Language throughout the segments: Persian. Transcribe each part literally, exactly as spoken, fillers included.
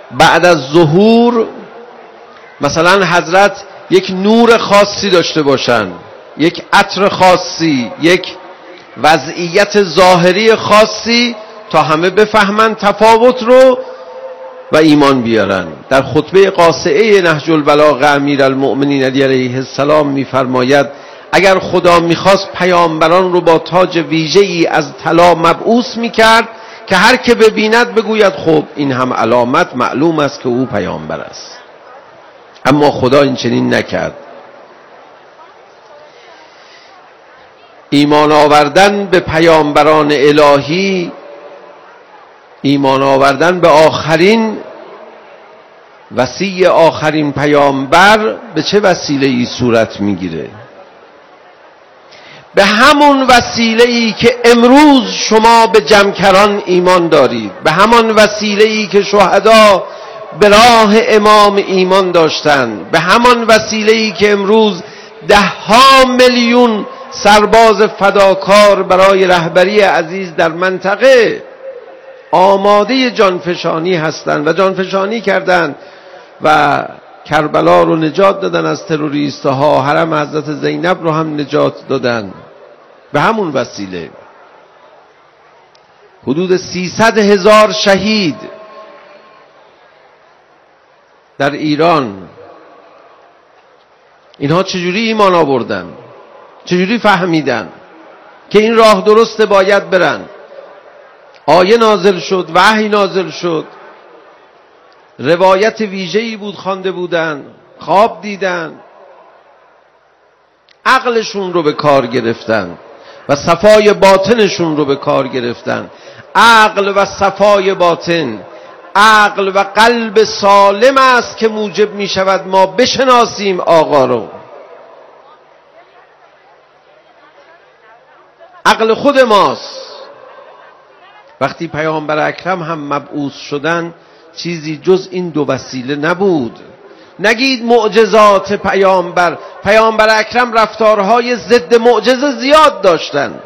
بعد از ظهور مثلا حضرت یک نور خاصی داشته باشن، یک عطر خاصی، یک وضعیت ظاهری خاصی تا همه بفهمن تفاوت رو و ایمان بیارن. در خطبه قاصعه نهج البلاغه امیرالمؤمنین علی علیه السلام میفرماید اگر خدا میخواست پیامبران رو با تاج ویژه‌ای از طلا مبعوث میکرد که هر که ببیند بگوید خب این هم علامت معلوم است که او پیامبر است، اما خدا این چنین نکرد. ایمان آوردن به پیامبران الهی، ایمان آوردن به آخرین وصی آخرین پیامبر به چه وسیله‌ای صورت میگیره؟ به همون وسیله‌ای که امروز شما به جمکران ایمان دارید، به همان وسیله‌ای که شهدا به راه امام ایمان داشتند، به همان وسیله‌ای که امروز ده ها میلیون سرباز فداکار برای رهبری عزیز در منطقه آماده جانفشانی هستند و جانفشانی کردند و کربلا رو نجات دادن از تروریستها، حرم حضرت زینب رو هم نجات دادن. به همون وسیله حدود سیصد هزار شهید در ایران، اینها چجوری ایمان آوردن؟ چجوری فهمیدن که این راه درسته باید برن؟ آیه نازل شد، وحی نازل شد، روایت ویژه‌ای بود خوانده بودن، خواب دیدن، عقلشون رو به کار گرفتن و صفای باطنشون رو به کار گرفتن. عقل و صفای باطن، عقل و قلب سالم است که موجب می شود ما بشناسیم آقا رو. عقل خود ماست. وقتی پیامبر اکرم هم مبعوث شدن چیزی جز این دو وسیله نبود. نگید معجزات پیامبر، پیامبر اکرم رفتارهای ضد معجزه زیاد داشتن.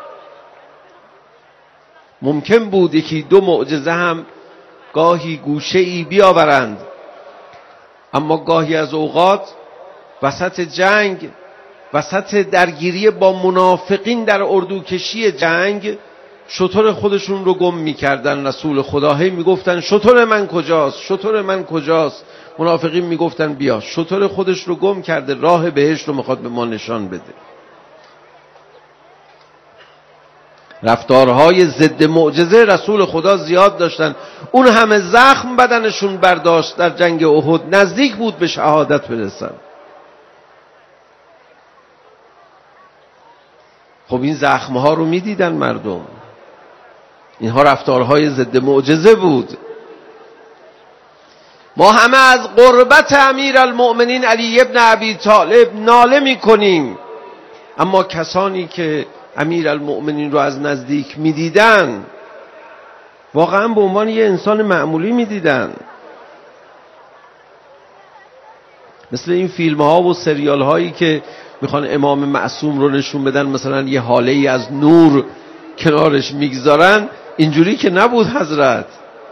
ممکن بود یکی دو معجزه هم گاهی گوشه‌ای بیاورند، اما گاهی از اوقات وسط جنگ، وسط درگیری با منافقین در اردوکشی جنگ، شتر خودشون رو گم می‌کردن. رسول خدا هی میگفتن شتر من کجاست؟ شتر من کجاست؟ منافقین میگفتن بیا. شتر خودش رو گم کرده، راه بهشت رو میخواد به ما نشان بده. رفتارهای ضد معجزه رسول خدا زیاد داشتن. اون همه زخم بدنشون برداشت در جنگ احد، نزدیک بود به شهادت برسن. خب این زخمها رو میدیدن مردم. اینها رفتارهای ضد معجزه بود. ما همه از قربت امیرالمؤمنین علی ابن ابی طالب ناله میکنیم، اما کسانی که امیرالمؤمنین رو از نزدیک میدیدن واقعا به عنوان یه انسان معمولی میدیدن. مثل این فیلم ها و سریال هایی که میخوان امام معصوم رو نشون بدن، مثلا یه حاله ای از نور کنارش میگذارن. اینجوری که نبود. حضرت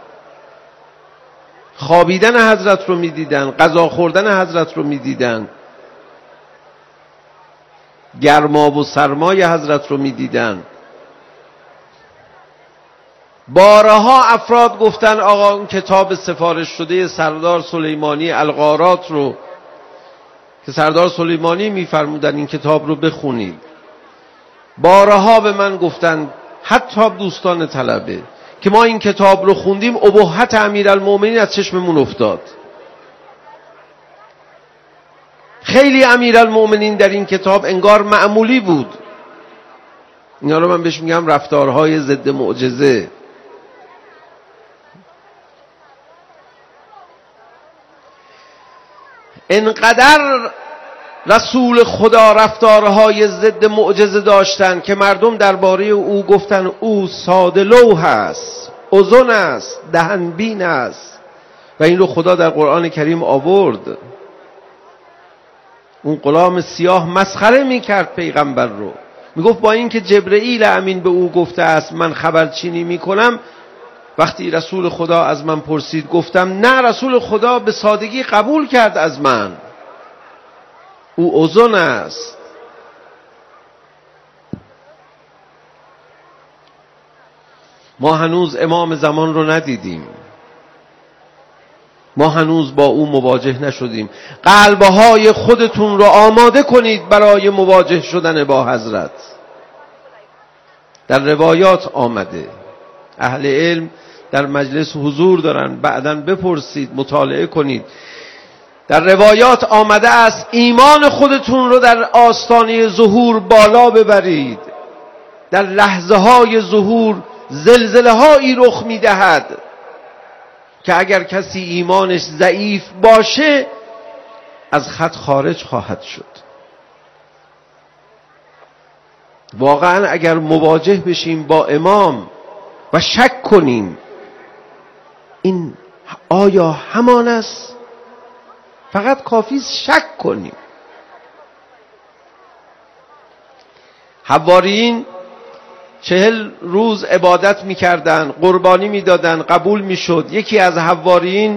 خوابیدن حضرت رو میدیدن، غذا خوردن حضرت رو میدیدن، گرما و سرمای حضرت رو میدیدن. بارها افراد گفتن آقا اون کتاب سفارش شده سردار سلیمانی الغارات رو که سردار سلیمانی میفرمودن این کتاب رو بخونید، بارها به من گفتن، حتی دوستان طلبه، که ما این کتاب رو خوندیم ابهت امیرالمؤمنین از چشممون افتاد. خیلی امیرالمؤمنین در این کتاب انگار معمولی بود. اینا رو من بهش میگم رفتارهای ضد معجزه. انقدر رسول خدا رفتارهای ضد معجزه داشتن که مردم درباره او گفتن او ساده لوح است، اذن است، دهنبین است. و این رو خدا در قرآن کریم آورد. اون غلام سیاه مسخره میکرد پیغمبر رو، میگفت با این که جبرئیل امین به او گفته است من خبرچینی میکنم، وقتی رسول خدا از من پرسید گفتم نه، رسول خدا به سادگی قبول کرد از من، او اذن است. ما هنوز امام زمان رو ندیدیم، ما هنوز با او مواجه نشدیم. قلبهای خودتون رو آماده کنید برای مواجه شدن با حضرت. در روایات آمده، اهل علم در مجلس حضور دارن، بعداً بپرسید، مطالعه کنید. در روایات آمده است ایمان خودتون رو در آستانه ظهور بالا ببرید. در لحظه های ظهور زلزله هایی رخ میدهد که اگر کسی ایمانش ضعیف باشه از خط خارج خواهد شد. واقعا اگر مواجه بشیم با امام و شک کنیم این آیا همان است، فقط کافی شک کنیم. حواریین چهل روز عبادت میکردن، قربانی میدادن، قبول میشد. یکی از حواریین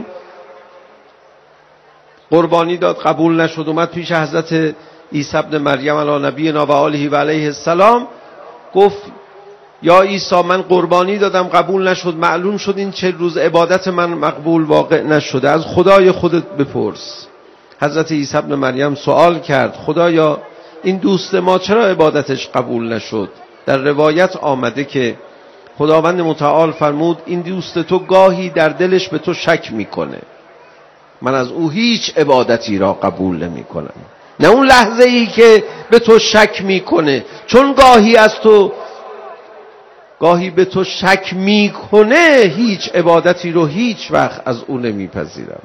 قربانی داد، قبول نشد، اومد پیش حضرت عیسی ابن مریم علی نبینا و آله و علیه السلام، گفت یا عیسی من قربانی دادم قبول نشد، معلوم شد این چهل روز عبادت من مقبول واقع نشده، از خدای خودت بپرس. حضرت عیسی ابن مریم سوال کرد خدایا این دوست ما چرا عبادتش قبول نشد؟ در روایت آمده که خداوند متعال فرمود این دوست تو گاهی در دلش به تو شک میکنه، من از او هیچ عبادتی را قبول نمی کنم. نه اون لحظه ای که به تو شک میکنه، چون گاهی از تو گاهی به تو شک میکنه هیچ عبادتی رو هیچ وقت از او نمیپذیرم.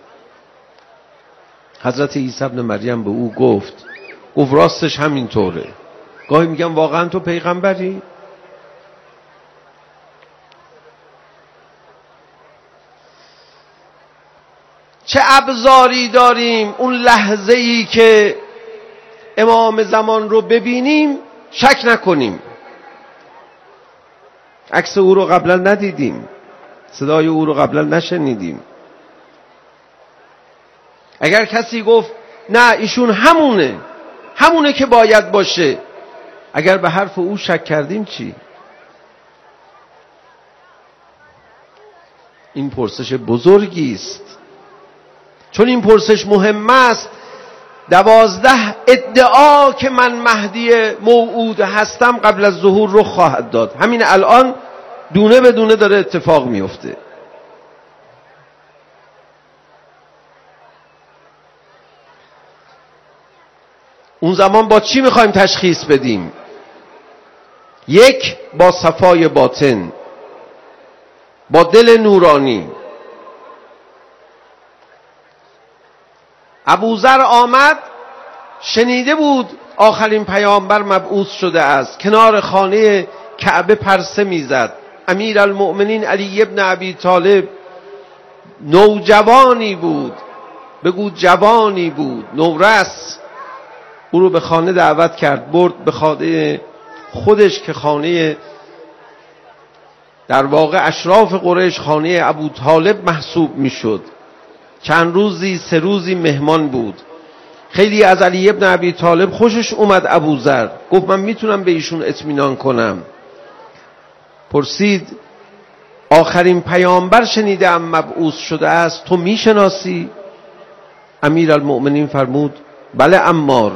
حضرت عیسی ابن مریم به او گفت گفت راستش همینطوره. گاهی میگم واقعا تو پیغمبری؟ چه ابزاری داریم اون لحظه ای که امام زمان رو ببینیم شک نکنیم. عکس او رو قبلا ندیدیم، صدای او رو قبلا نشنیدیم. اگر کسی گفت نه ایشون همونه همونه که باید باشه، اگر به حرف او شک کردیم چی؟ این پرسش بزرگی است، چون این پرسش مهم است. دوازده ادعا که من مهدی موعود هستم قبل از ظهور رو خواهد داد. همین الان دونه به دونه داره اتفاق میفته. اون زمان با چی میخوایم تشخیص بدیم؟ یک، با صفای باطن، با دل نورانی. ابوذر آمد، شنیده بود آخرین پیامبر مبعوث شده است، کنار خانه کعبه پرسه میزد. امیرالمؤمنین علی ابن ابی طالب نوجوانی بود، بگو جوانی بود، نورس. او رو به خانه دعوت کرد، برد به خانه خودش که خانه در واقع اشراف قریش خانه ابو طالب محسوب میشد. چند روزی سه روزی مهمان بود. خیلی از علی ابن ابی طالب خوشش اومد ابوذر، گفت من میتونم به ایشون اطمینان کنم. پرسید آخرین پیامبر شنیدم مبعوث شده است، تو میشناسی؟ امیرالمؤمنین فرمود بله عمار،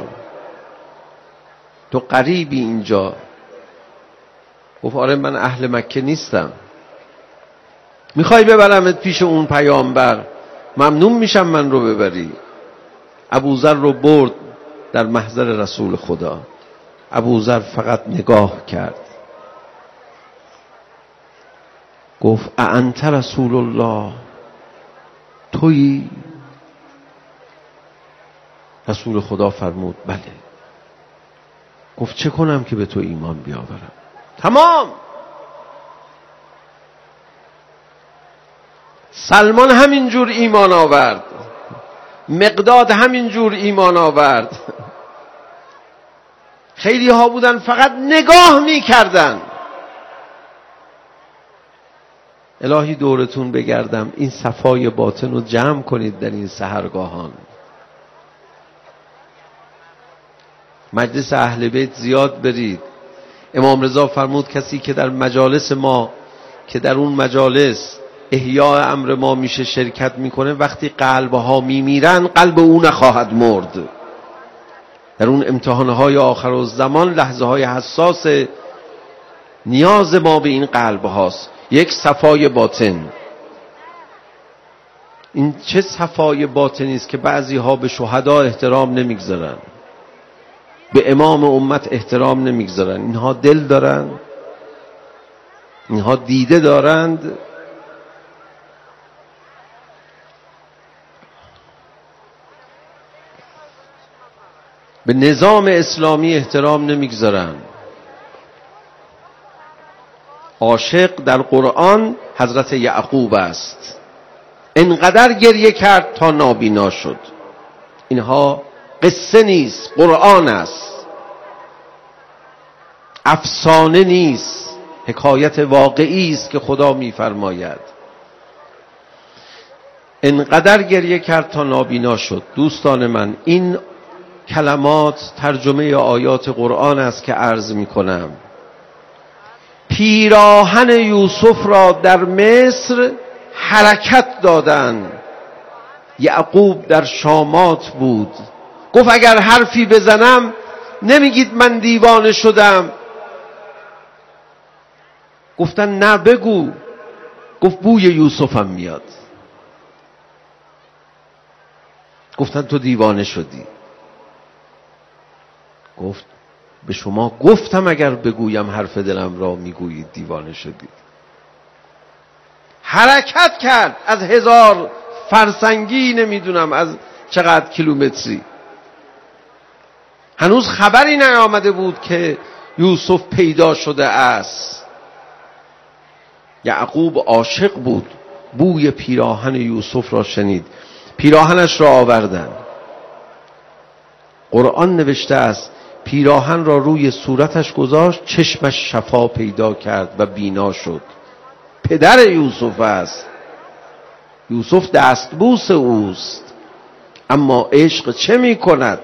تو غریبی اینجا. گفت آره من اهل مکه نیستم. میخوای ببرمت پیش اون پیامبر؟ ممنون میشم من رو ببری. ابوذر رو برد در محضر رسول خدا. ابوذر فقط نگاه کرد، گفت اانت رسول الله؟ تویی؟ رسول خدا فرمود بله. گفت چه کنم که به تو ایمان بیاورم؟ تمام. سلمان همینجور ایمان آورد، مقداد همینجور ایمان آورد. خیلی ها بودن فقط نگاه می کردن. الهی دورتون بگردم این صفای باطن رو جمع کنید در این سحرگاهان. مجلس اهل بیت زیاد برید. امام رضا فرمود کسی که در مجالس ما که در اون مجالس احیاء امر ما میشه شرکت میکنه، وقتی قلبها میمیرن قلب او نخواهد مرد. در اون امتحانهای آخر الزمان لحظه های حساس نیاز ما به این قلب هاست. یک صفای باطن. این چه صفای باطنی است که بعضی ها به شهدا احترام نمیگذارن، به امام امت احترام نمیگذارن. اینها دل دارن، اینها دیده دارند. به نظام اسلامی احترام نمیگذارن. عاشق در قرآن حضرت یعقوب است، انقدر گریه کرد تا نابینا شد. اینها قصه نیست، قرآن است، افسانه نیست، حکایت واقعی است که خدا میفرماید. انقدر گریه کرد تا نابینا شد. دوستان من، این کلمات ترجمه آیات قرآن است که عرض می کنم. پیراهن یوسف را در مصر حرکت دادند. یعقوب در شامات بود، گفت اگر حرفی بزنم نمیگید من دیوانه شدم. گفتن نه بگو. گفت بوی یوسفم میاد. گفتن تو دیوانه شدی. گفت به شما گفتم اگر بگویم حرف دلم را میگویید دیوانه شدید. حرکت کرد از هزار فرسنگی، نمیدونم از چقدر کیلومتری. هنوز خبری نیامده بود که یوسف پیدا شده است. یعقوب عاشق بود، بوی پیراهن یوسف را شنید، پیراهنش را آوردن. قرآن نوشته است پیراهن را روی صورتش گذاشت، چشمش شفا پیدا کرد و بینا شد. پدر یوسف است. یوسف دستبوس اوست، اما عشق چه می کند؟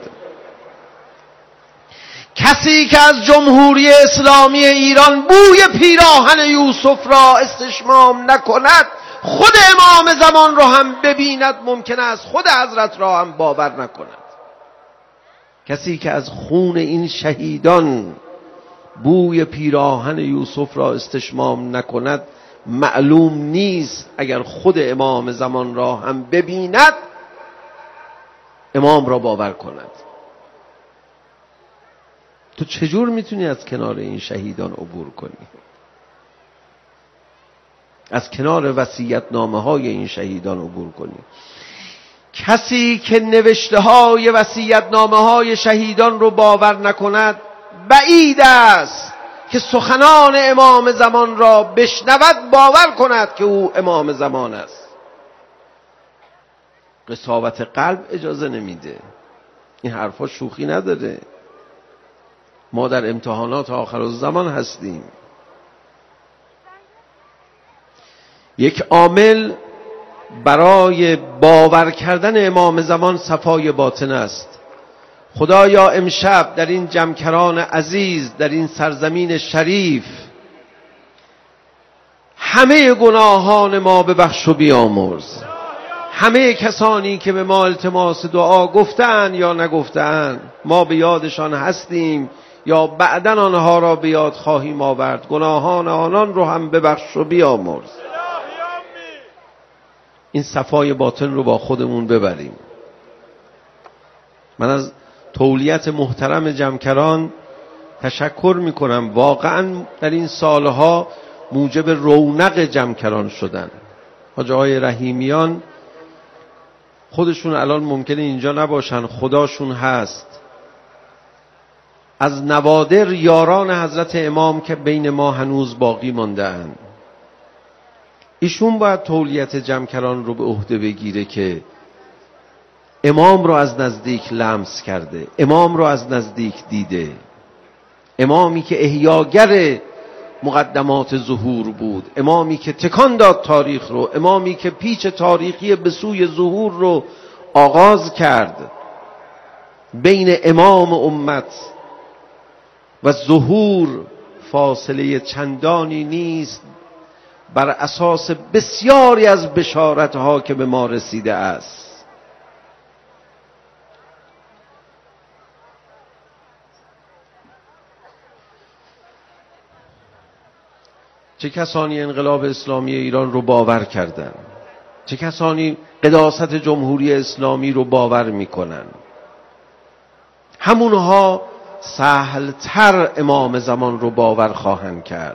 کسی که از جمهوری اسلامی ایران بوی پیراهن یوسف را استشمام نکند، خود امام زمان را هم ببیند ممکن است خود حضرت را هم باور نکند. کسی که از خون این شهیدان بوی پیراهن یوسف را استشمام نکند، معلوم نیست اگر خود امام زمان را هم ببیند امام را باور کند. تو چجور میتونی از کنار این شهیدان عبور کنی؟ از کنار وصیت‌نامه های این شهیدان عبور کنی؟ کسی که نوشته های وصیت‌نامه های شهیدان رو باور نکند، بعید است که سخنان امام زمان را بشنود باور کند که او امام زمان است. قساوت قلب اجازه نمیده. این حرفا شوخی نداره. ما در امتحانات آخر الزمان هستیم. یک عامل برای باور کردن امام زمان صفای باطن است. خدایا امشب در این جمکران عزیز، در این سرزمین شریف، همه گناهان ما ببخش و بیامرز. همه کسانی که به ما التماس دعا گفتن یا نگفتن، ما به یادشان هستیم یا بعدن آنها را به یاد خواهیم آورد، گناهان آنان رو هم ببخش و بیامرز. این صفای باطن رو با خودمون ببریم. من از تولیت محترم جمکران تشکر میکنم. واقعا در این سالها موجب رونق جمکران شدن. حاج آقای رحیمیان خودشون الان ممکنه اینجا نباشن، خداشون هست. از نوادر یاران حضرت امام که بین ما هنوز باقی مانده اند. ایشون باید تولیت جمکران رو به عهده بگیره که امام رو از نزدیک لمس کرده، امام رو از نزدیک دیده. امامی که احیاگر مقدمات ظهور بود، امامی که تکان داد تاریخ رو، امامی که پیچ تاریخی به سوی ظهور رو آغاز کرد. بین امام امت و ظهور فاصله چندانی نیست، بر اساس بسیاری از بشارتها که به ما رسیده است. چه کسانی انقلاب اسلامی ایران رو باور کردند؟ چه کسانی قداست جمهوری اسلامی رو باور میکنن؟ همونها سهلتر امام زمان رو باور خواهند کرد.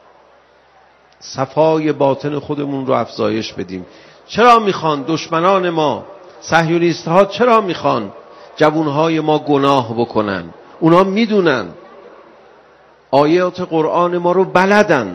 صفای باطن خودمون رو افزایش بدیم. چرا میخوان دشمنان ما، صهیونیست ها چرا میخوان جوانهای ما گناه بکنن؟ اونا میدونن، آیات قرآن ما رو بلدن.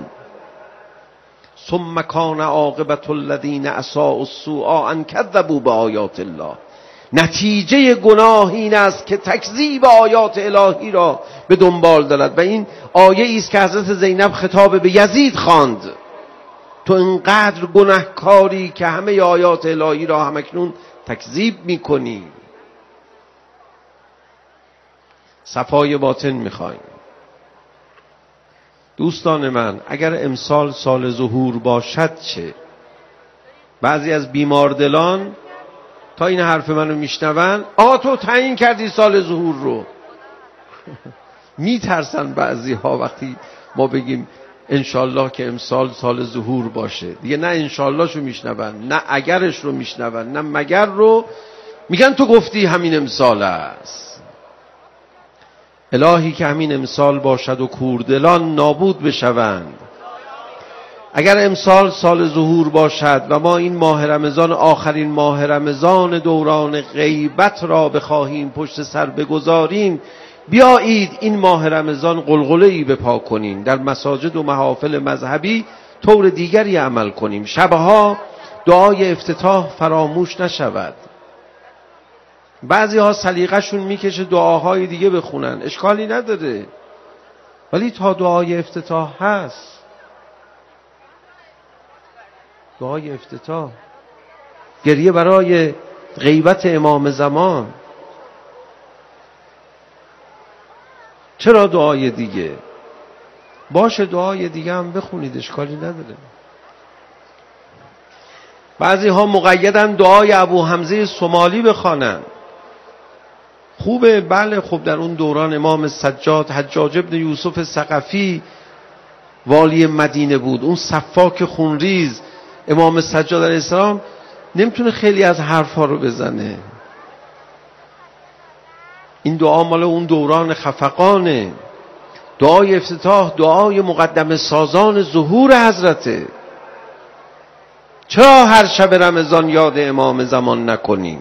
ثم کان عاقبة الذین اساءوا السوء ان کذبوا بآیات الله. نتیجه گناه این است که تکذیب آیات الهی را به دنبال دارد. و این آیه است که حضرت زینب خطاب به یزید خواند: تو اینقدر گناهکاری که همه آیات الهی را همکنون تکذیب میکنی. صفای باطن میخوایم. دوستان من، اگر امسال سال ظهور باشد چه؟ بعضی از بیماردلان تا این حرف منو میشنون، آقا تو تعیین کردی سال ظهور رو. میترسن بعضی ها وقتی ما بگیم انشالله که امسال سال ظهور باشه. دیگه نه انشالله شو میشنون، نه اگرش رو میشنون، نه مگر رو. میگن تو گفتی همین امسال است. الهی که همین امسال باشد و کوردلان نابود بشوند. اگر امسال سال ظهور باشد و ما این ماه رمضان آخرین ماه رمضان دوران غیبت را بخواهیم پشت سر بگذاریم، بیایید این ماه رمضان قلقله‌ای بپا کنیم، در مساجد و محافل مذهبی طور دیگری عمل کنیم. شبها دعای افتتاح فراموش نشود. بعضی ها سلیقه‌شون میکشه دعاهای دیگه بخونن، اشکالی نداره، ولی تا دعای افتتاح هست. دعای افتتاح، گریه برای غیبت امام زمان. چرا دعای دیگه؟ باشه دعای دیگه هم بخونید، اشکالی نداره. بعضی ها مقیدن دعای ابو حمزه سومالی بخوانن. خوبه، بله. خب در اون دوران امام سجاد حجاج ابن یوسف ثقفی والی مدینه بود، اون سفاک خونریز. امام سجاد علیه السلام نمیتونه خیلی از حرفا رو بزنه. این دعا مال اون دوران خفقانه. دعای افتتاح دعای مقدمه سازان ظهور حضرته. چرا هر شب رمضان یاد امام زمان نکنیم؟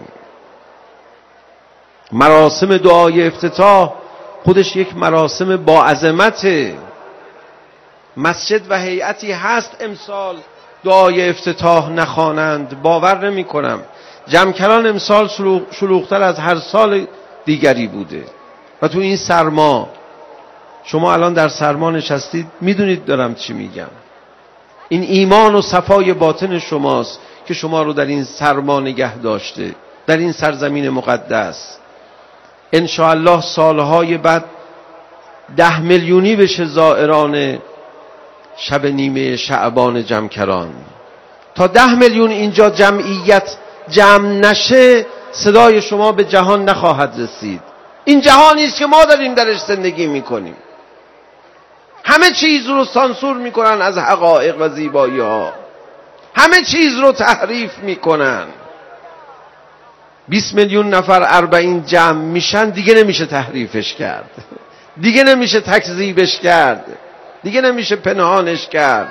مراسم دعای افتتاح خودش یک مراسم با عظمته. مسجد و هیئتی هست امسال دعای افتتاح نخوانند، باور نمی کنم. جمکران امسال شلوغتر از هر سال دیگری بوده و تو این سرما، شما الان در سرما نشستید، میدونید دارم چی میگم. این ایمان و صفای باطن شماست که شما رو در این سرما نگه داشته، در این سرزمین مقدس. انشاءالله سالهای بعد ده میلیونی بشه زائران شب نیمه شعبان جمکران. تا ده میلیون اینجا جمعیت جمع نشه، صدای شما به جهان نخواهد رسید. این جهانی است که ما داریم درش زندگی میکنیم. همه چیز رو سانسور میکنن از حقایق و زیبایی ها، همه چیز رو تحریف میکنن. بیست میلیون نفر اربعین جمع میشن، دیگه نمیشه تحریفش کرد، دیگه نمیشه تکذیبش کرد، دیگه نمیشه پنهانش کرد.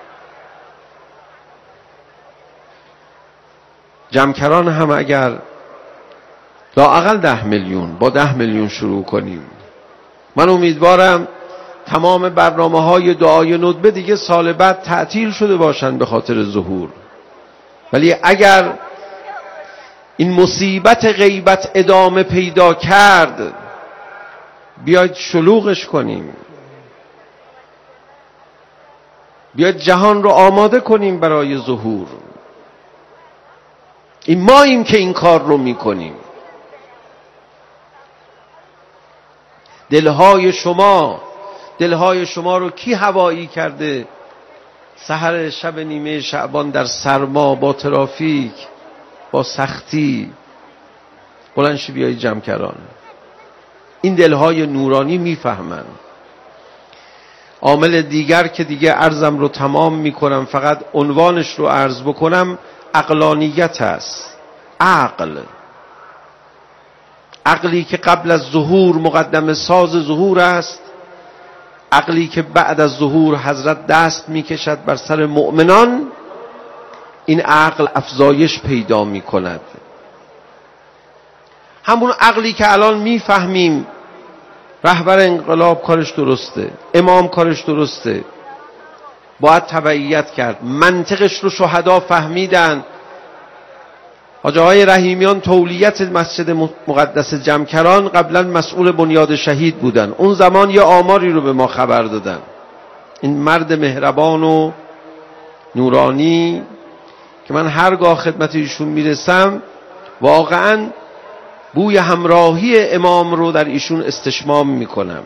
جمکران هم اگر لااقل ده میلیون، با ده میلیون شروع کنیم، من امیدوارم تمام برنامه های دعای ندبه دیگه سال بعد تعطیل شده باشن به خاطر ظهور. ولی اگر این مصیبت غیبت ادامه پیدا کرد، بیاید شلوغش کنیم. بیاید جهان رو آماده کنیم برای ظهور. این ماییم که این کار رو میکنیم. دلهای شما دلهای شما رو کی هوایی کرده سحر شب نیمه شعبان در سرما با ترافیک با سختی بلند شی بیایی جمکران؟ این دلهای نورانی میفهمن. عامل دیگر که دیگه عرضم رو تمام میکنم، فقط عنوانش رو عرض بکنم، عقلانیت است. عقل عقلی که قبل از ظهور مقدم ساز ظهور است، عقلی که بعد از ظهور حضرت دست میکشد بر سر مؤمنان، این عقل افزایش پیدا میکند. همون عقلی که الان میفهمیم رهبر انقلاب کارش درسته، امام کارش درسته، باید تبعیت کرد. منطقش رو شهدا فهمیدن. حاجی های رحیمیان تولیت مسجد مقدس جمکران قبلا مسئول بنیاد شهید بودن. اون زمان یه آماری رو به ما خبر دادن. این مرد مهربان و نورانی که من هرگاه خدمت ایشون میرسم واقعا بوی همراهی امام رو در ایشون استشمام میکنم.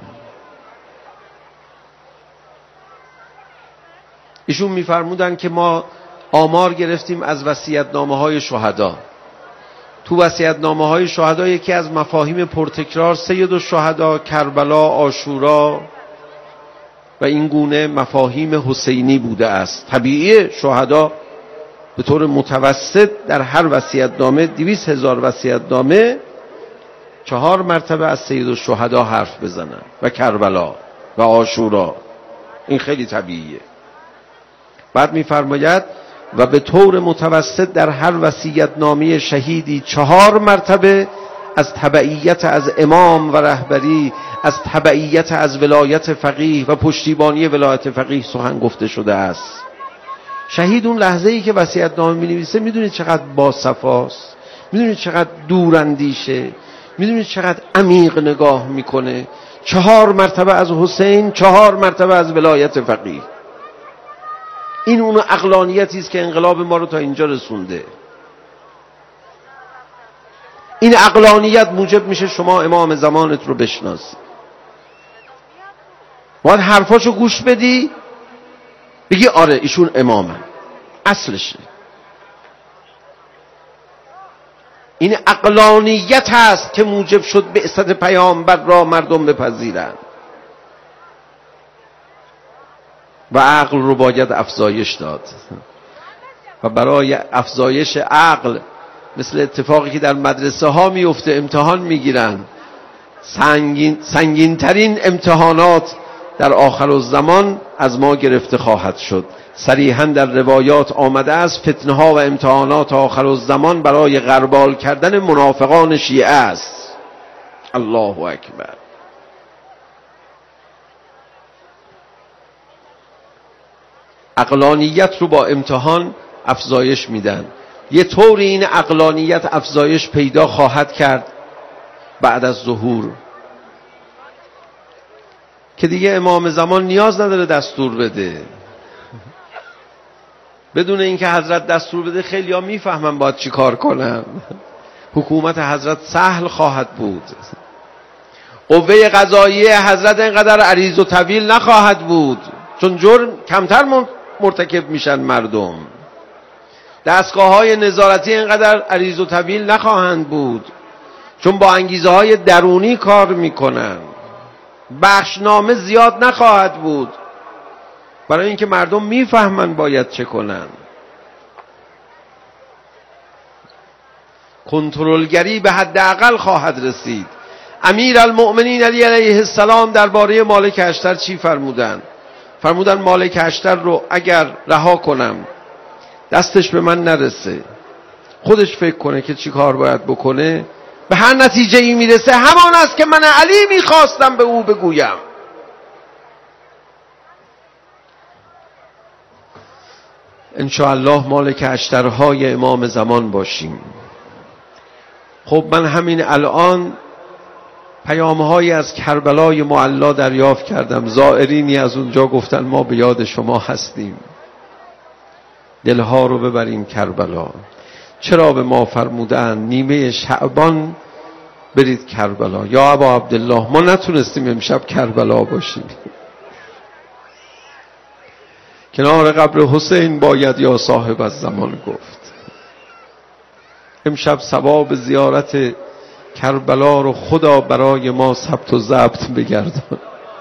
ایشون میفرمودن که ما آمار گرفتیم از وصیت‌نامه های شهدا. تو وصیت‌نامه های شهدا یکی از مفاهیم پرتکرار سید الشهدا، کربلا، عاشورا و این گونه مفاهیم حسینی بوده است. طبیعیه شهدا به طور متوسط در هر وصیت‌نامه دویست هزار وصیت‌نامه چهار مرتبه از سید الشهدا حرف بزنن و کربلا و عاشورا. این خیلی طبیعیه. بعد می‌فرماید و به طور متوسط در هر وصیت‌نامه شهیدی چهار مرتبه از تبعیت از امام و رهبری، از تبعیت از ولایت فقیه و پشتیبانی ولایت فقیه سخن گفته شده است. شهید اون لحظه ای که وصیت‌نامه می‌نویسه میدونید چقدر باصفاست، میدونید چقدر دوراندیشه، میدونید چقدر عمیق نگاه میکنه. چهار مرتبه از حسین، چهار مرتبه از ولایت فقیه. این اون عقلانیتی است که انقلاب ما رو تا اینجا رسونده. این عقلانیت موجب میشه شما امام زمانت رو بشناسی. باید حرفاشو گوش بدی بگی آره ایشون امامه، اصلشه. این عقلانیت هست که موجب شد بعثت پیامبر را مردم بپذیرند و عقل رو باید افزایش داد. و برای افزایش عقل مثل اتفاقی که در مدرسه ها میفته امتحان میگیرن، سنگین سنگین ترین امتحانات در آخر الزمان از ما گرفته خواهد شد. صریحا در روایات آمده است فتنه ها و امتحانات آخر الزمان برای غربال کردن منافقان شیعه است. الله اکبر. عقلانیت رو با امتحان افزایش میدن. یه طوری این عقلانیت افزایش پیدا خواهد کرد بعد از ظهور که دیگه امام زمان نیاز نداره دستور بده. بدون اینکه حضرت دستور بده خیلی ها میفهمن باید چی کار کنن. حکومت حضرت سهل خواهد بود. قوه قضاییه حضرت اینقدر عریض و طویل نخواهد بود، چون جرم کمتر مرتکب میشن مردم. دستگاه های نظارتی اینقدر عریض و طویل نخواهند بود، چون با انگیزه های درونی کار میکنن. بخشنامه زیاد نخواهد بود، برای اینکه مردم میفهمن باید چه کنن. کنترلگری به حداقل خواهد رسید. امیر المؤمنین علی علیه السلام درباره مالک اشتر چی فرمودن؟ فرمودن مالک اشتر رو اگر رها کنم دستش به من نرسه، خودش فکر کنه که چی کار باید بکنه، به هر نتیجه ای میرسه همان است که من علی میخواستم به او بگویم. انشاءالله مالک اشترهای امام زمان باشیم. خب من همین الان پیام‌هایی از کربلای معلا دریافت کردم. زائرینی از اونجا گفتن ما به یاد شما هستیم، دلها رو ببریم کربلا. چرا به ما فرمودن نیمه شعبان برید کربلا؟ یا ابا عبدالله ما نتونستیم امشب کربلا باشیم. کنار قبر حسین باید یا صاحب الزمان گفت. امشب ثواب زیارت کربلا رو خدا برای ما ثبت و ضبط بگردان.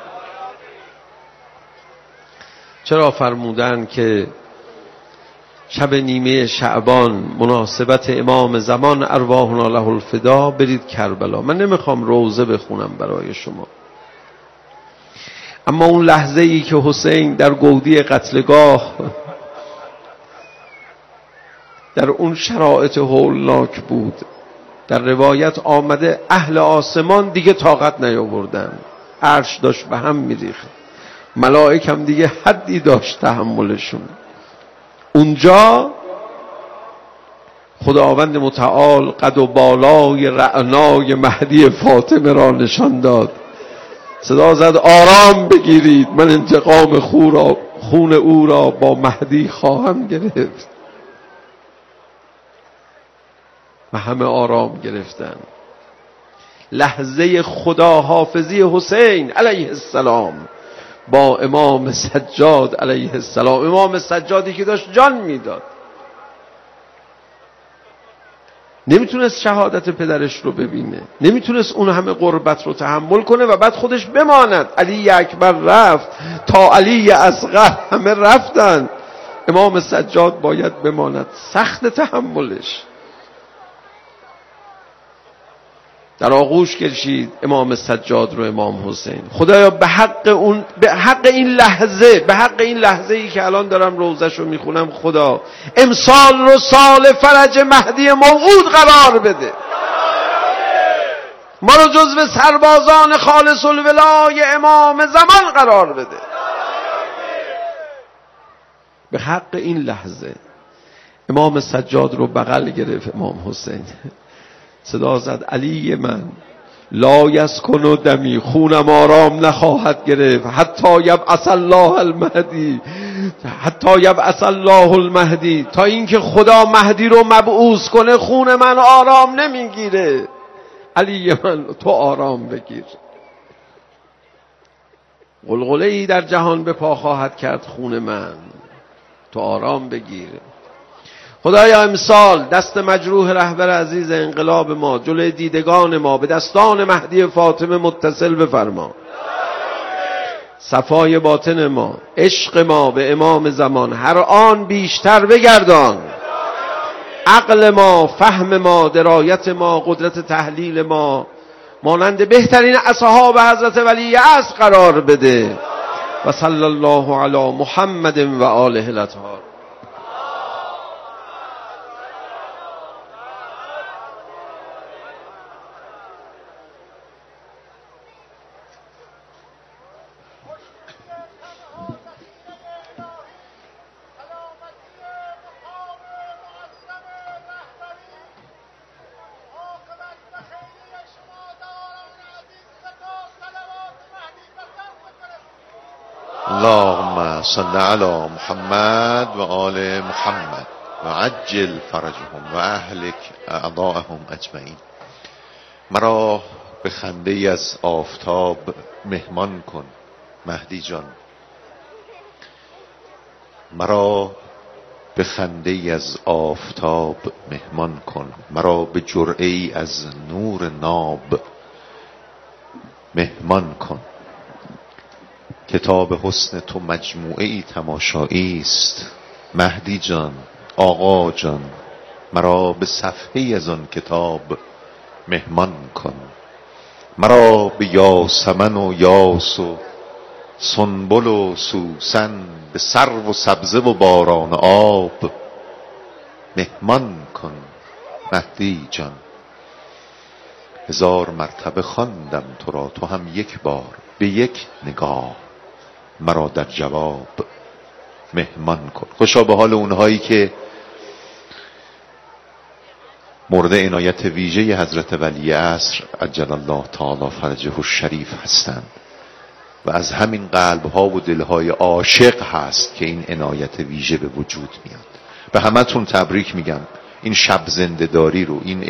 چرا فرمودن که شب نیمه شعبان مناسبت امام زمان ارواحنا له الفدا برید کربلا؟ من نمیخوام روزه بخونم برای شما، اما اون لحظه ای که حسین در گودی قتلگاه در اون شرایط هولناک بود، در روایت آمده اهل آسمان دیگه طاقت نیاوردن، عرش داشت به هم میریخت، ملائک هم دیگه حدی داشت تحملشون. اونجا خداوند متعال قد و بالای رعنای مهدی فاطمه را نشان داد. صدا زد آرام بگیرید، من انتقام خون او را با مهدی خواهم گرفت. و همه آرام گرفتن. لحظه خداحافظی حسین علیه السلام با امام سجاد علیه السلام، امام سجادی که داشت جان میداد، نمیتونست شهادت پدرش رو ببینه، نمیتونست اون همه غربت رو تحمل کنه و بعد خودش بماند. علی اکبر رفت تا علی اصغر همه رفتن، امام سجاد باید بماند. سخت تحملش. در آغوش کشید امام سجاد رو امام حسین. خدایا به حق اون، به حق این لحظه، به حق این لحظه ای که الان دارم روزش رو میخونم، خدا امسال رو سال فرج مهدی موعود قرار بده. ما رو جزو سربازان خالص الولای امام زمان قرار بده. به حق این لحظه. امام سجاد رو بغل گرفت امام حسین، صدا زد علی من لا یسکن و دمی، خونم آرام نخواهد گرفت حتی یبعث الله المهدی، حتی یبعث الله المهدی، تا اینکه خدا مهدی رو مبعوث کنه خون من آرام نمیگیره. علی من تو آرام بگیر. غلغله ای در جهان به پا خواهد کرد خون من، تو آرام بگیر. خدایا امسال دست مجروح رهبر عزیز انقلاب ما جلوی دیدگان ما به دستان مهدی فاطمه متصل بفرما. صفای باطن ما، عشق ما به امام زمان هر آن بیشتر بگردان. عقل ما، فهم ما، درایت ما، قدرت تحلیل ما مانند بهترین اصحاب حضرت ولی عصر قرار بده. و صلی الله علی محمد و آله الاطهار. اللهم صل علی محمد و آل محمد و عجل فرجهم و اهلک اعداءهم اجمعین. مرا به خنده از آفتاب مهمان کن مهدی جان، مرا به خنده از آفتاب مهمان کن، مرا به جرعه از نور ناب مهمان کن. کتاب حسن تو مجموعه ای تماشایی است مهدی جان، آقا جان، مرا به صفحه از آن کتاب مهمان کن. مرا به یاسمن و یاس و سنبل و سوسن، به سرو و سبزه و باران آب مهمان کن مهدی جان. هزار مرتبه خواندم تو را، تو هم یک بار به یک نگاه مرا در جواب مهمان کن. خوشا به حال اونهایی که مورد عنایت ویژه حضرت ولی عصر عجل الله تعالی فرجه الشریف هستند و از همین قلب‌ها و دل‌های عاشق هست که این عنایت ویژه به وجود میاد. به همتون تبریک میگم این شب زنده‌داری رو، این